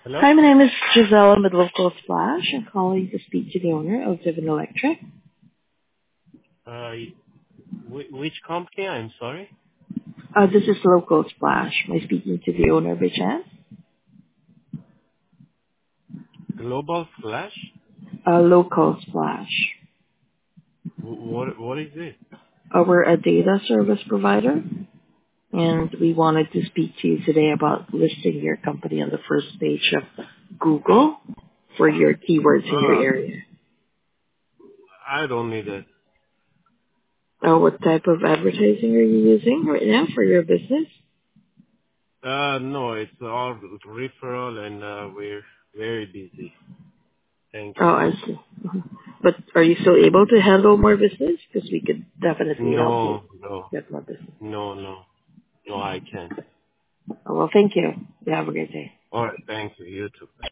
Hello? Hi, my name is Gisela with Local Splash. I'm calling to speak to the owner of Divin Electric. Uh, which company? I'm sorry. This is Local Splash. Am I speaking to the owner by chance? Global Flash? Local Splash. What is it? We're a data service provider, and we wanted to speak to you today about listing your company on the first page of Google for your keywords in your area. I don't need it. What type of advertising are you using right now for your business? No, it's all referral and we're very busy. Thank Oh, you. I see. Mhm. But are you still able to handle more business? Because we could definitely help you No, no, get more business. no, no, no, I can't. Oh, well, thank you. You have a great day. Alright, thank you. You too.